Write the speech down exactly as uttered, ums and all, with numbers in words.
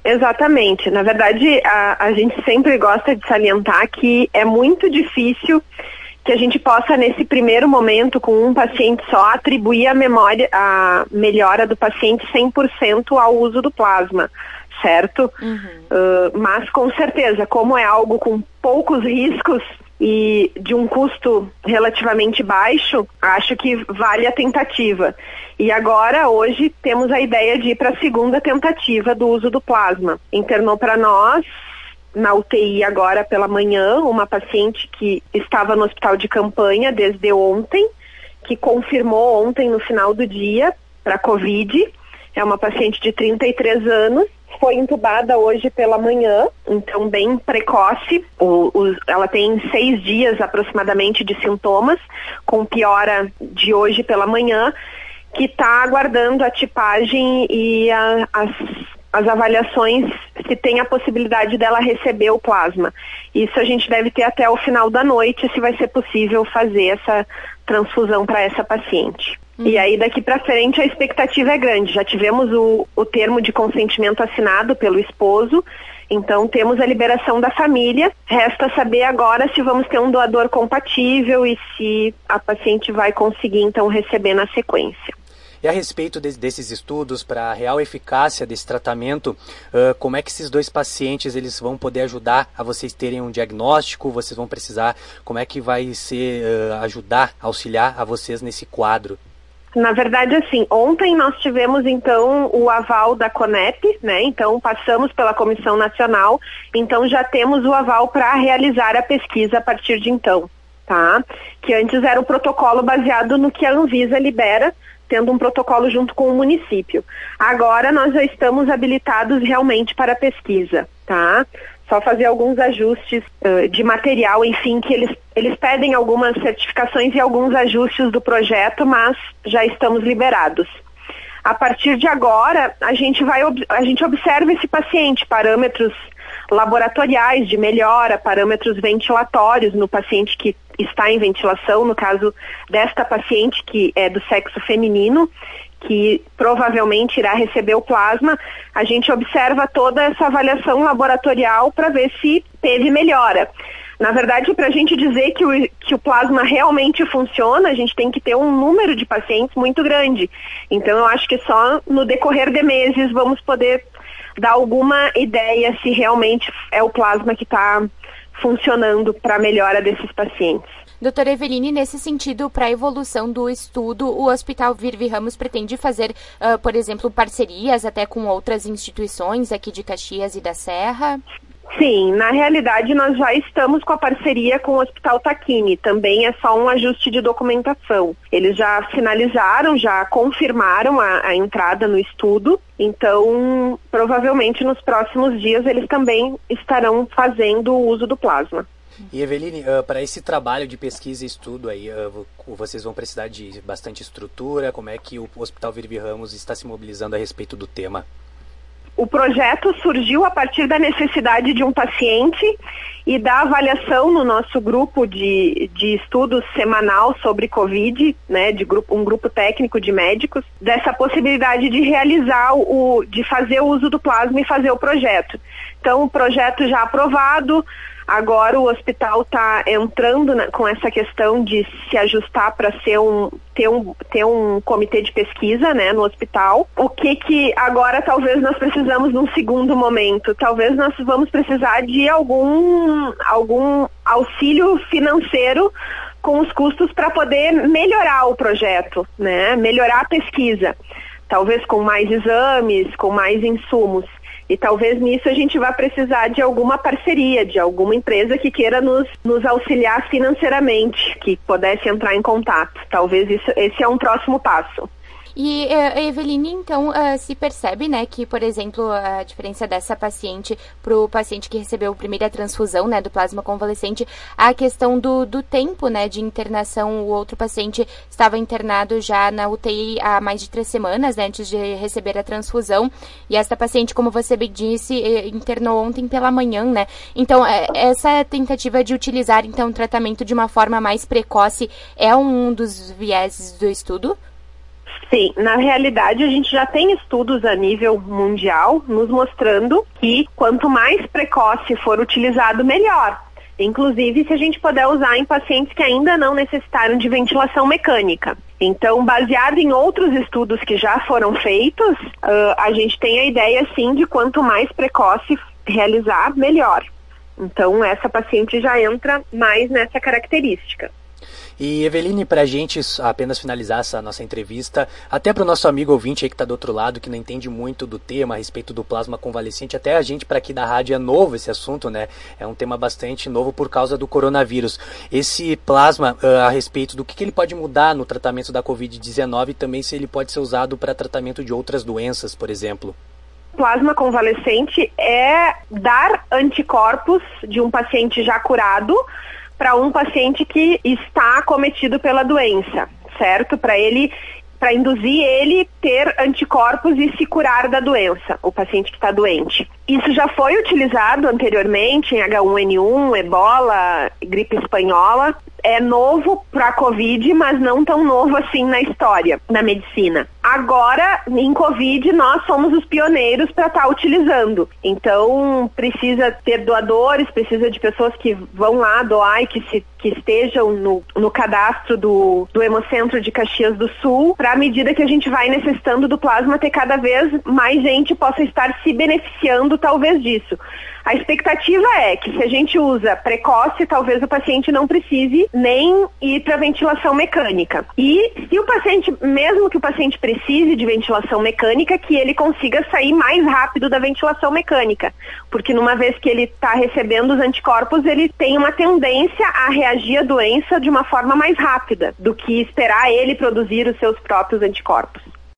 Exatamente. Na verdade, a, a gente sempre gosta de salientar que é muito difícil que a gente possa, nesse primeiro momento, com um paciente só, atribuir a memória, a melhora do paciente cem por cento ao uso do plasma, certo? Uhum. Uh, mas, com certeza, como é algo com poucos riscos e de um custo relativamente baixo, acho que vale a tentativa. E agora, hoje, temos a ideia de ir para a segunda tentativa do uso do plasma. Internou para nós, na U T I agora pela manhã, uma paciente que estava no hospital de campanha desde ontem, que confirmou ontem no final do dia para Covid. É uma paciente de trinta e três anos, foi intubada hoje pela manhã, então bem precoce. O, o, ela tem seis dias aproximadamente de sintomas, com piora de hoje pela manhã, que está aguardando a tipagem e a, as as avaliações, se tem a possibilidade dela receber o plasma. Isso a gente deve ter até o final da noite, se vai ser possível fazer essa transfusão para essa paciente. Uhum. E aí daqui para frente a expectativa é grande. Já tivemos o, o termo de consentimento assinado pelo esposo, então temos a liberação da família. Resta saber agora se vamos ter um doador compatível e se a paciente vai conseguir então receber na sequência. E a respeito de, desses estudos para a real eficácia desse tratamento, uh, como é que esses dois pacientes eles vão poder ajudar a vocês terem um diagnóstico? Vocês vão precisar, como é que vai ser uh, ajudar, auxiliar a vocês nesse quadro? Na verdade, assim, ontem nós tivemos, então, o aval da CONEP, né? Então, passamos pela Comissão Nacional, então já temos o aval para realizar a pesquisa a partir de então, tá? Que antes era o protocolo baseado no que a Anvisa libera, tendo um protocolo junto com o município. Agora nós já estamos habilitados realmente para a pesquisa, tá? Só fazer alguns ajustes uh, de material, enfim, que eles, eles pedem algumas certificações e alguns ajustes do projeto, mas já estamos liberados. A partir de agora, a gente vai, a gente observa esse paciente, parâmetros laboratoriais de melhora, parâmetros ventilatórios no paciente que está em ventilação, no caso desta paciente que é do sexo feminino, que provavelmente irá receber o plasma, a gente observa toda essa avaliação laboratorial para ver se teve melhora. Na verdade, para a gente dizer que o, que o plasma realmente funciona, a gente tem que ter um número de pacientes muito grande. Então, eu acho que só no decorrer de meses vamos poder dar alguma ideia se realmente é o plasma que está funcionando para a melhora desses pacientes. Doutora Eveline, nesse sentido, para a evolução do estudo, o Hospital Virvi Ramos pretende fazer, uh, por exemplo, parcerias até com outras instituições aqui de Caxias e da Serra? Sim, na realidade nós já estamos com a parceria com o Hospital Taquini, também é só um ajuste de documentação. Eles já finalizaram, já confirmaram a, a entrada no estudo, então provavelmente nos próximos dias eles também estarão fazendo o uso do plasma. E Eveline, uh, para esse trabalho de pesquisa e estudo aí, uh, vocês vão precisar de bastante estrutura, como é que o Hospital Virvi Ramos está se mobilizando a respeito do tema? O projeto surgiu a partir da necessidade de um paciente e da avaliação no nosso grupo de, de estudos semanal sobre Covid, né, de grupo, um grupo técnico de médicos, dessa possibilidade de realizar, o, de fazer o uso do plasma e fazer o projeto. Então, o projeto já aprovado. Agora o hospital está entrando na, com essa questão de se ajustar para ser um, ter, um, ter um comitê de pesquisa, né, no hospital. O que que agora talvez nós precisamos num segundo momento? Talvez nós vamos precisar de algum, algum auxílio financeiro com os custos para poder melhorar o projeto, né, melhorar a pesquisa. Talvez com mais exames, com mais insumos. E talvez nisso a gente vá precisar de alguma parceria, de alguma empresa que queira nos, nos auxiliar financeiramente, que pudesse entrar em contato. Talvez isso, esse é um próximo passo. E, uh, Eveline, então, uh, se percebe, né, que, por exemplo, a diferença dessa paciente para o paciente que recebeu a primeira transfusão, né, do plasma convalescente, a questão do, do tempo, né, de internação. O outro paciente estava internado já na U T I há mais de três semanas, né, antes de receber a transfusão. E esta paciente, como você bem disse, internou ontem pela manhã, né. Então, essa tentativa de utilizar, então, o tratamento de uma forma mais precoce é um dos vieses do estudo? Sim, na realidade a gente já tem estudos a nível mundial nos mostrando que quanto mais precoce for utilizado, melhor. Inclusive se a gente puder usar em pacientes que ainda não necessitaram de ventilação mecânica. Então, baseado em outros estudos que já foram feitos, uh, a gente tem a ideia sim de quanto mais precoce realizar, melhor. Então, essa paciente já entra mais nessa característica. E Eveline, para a gente apenas finalizar essa nossa entrevista, até para o nosso amigo ouvinte aí que está do outro lado, que não entende muito do tema a respeito do plasma convalescente, até a gente para aqui da rádio é novo esse assunto, né? É um tema bastante novo por causa do coronavírus. Esse plasma, uh, a respeito do que, que ele pode mudar no tratamento da covid dezenove e também se ele pode ser usado para tratamento de outras doenças, por exemplo. Plasma convalescente é dar anticorpos de um paciente já curado para um paciente que está acometido pela doença, certo? Para ele, para induzir ele ter anticorpos e se curar da doença, o paciente que está doente. Isso já foi utilizado anteriormente em agá um ene um, ebola, gripe espanhola. É novo para a Covid, mas não tão novo assim na história, na medicina. Agora, em Covid, nós somos os pioneiros para estar tá utilizando. Então, precisa ter doadores, precisa de pessoas que vão lá doar e que, se, que estejam no, no cadastro do, do Hemocentro de Caxias do Sul, para à medida que a gente vai necessitando do plasma, ter cada vez mais gente possa estar se beneficiando talvez disso. A expectativa é que se a gente usa precoce, talvez o paciente não precise nem ir para ventilação mecânica. E se o paciente, mesmo que o paciente precise de ventilação mecânica, que ele consiga sair mais rápido da ventilação mecânica. Porque numa vez que ele está recebendo os anticorpos, ele tem uma tendência a reagir à doença de uma forma mais rápida do que esperar ele produzir os seus próprios anticorpos.